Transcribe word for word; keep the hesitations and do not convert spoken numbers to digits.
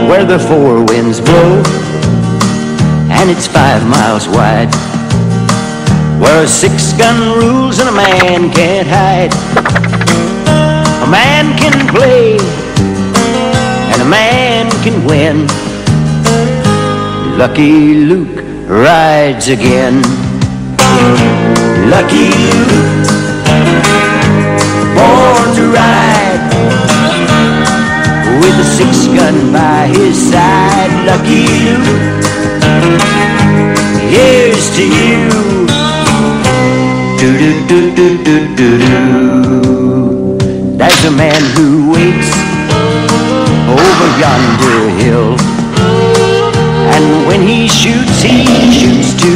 where the four winds blow, and it's five miles wide, where a six-gun rules and a man can't hide. A man can play and a man can win. Lucky Luke rides again. Lucky Luke, born to ride, with a six-gun by his side. Lucky Luke, here's to you. Do-do-do-do-do-do-do. There's a man who waits over yonder hill, and when he shoots, he shoots to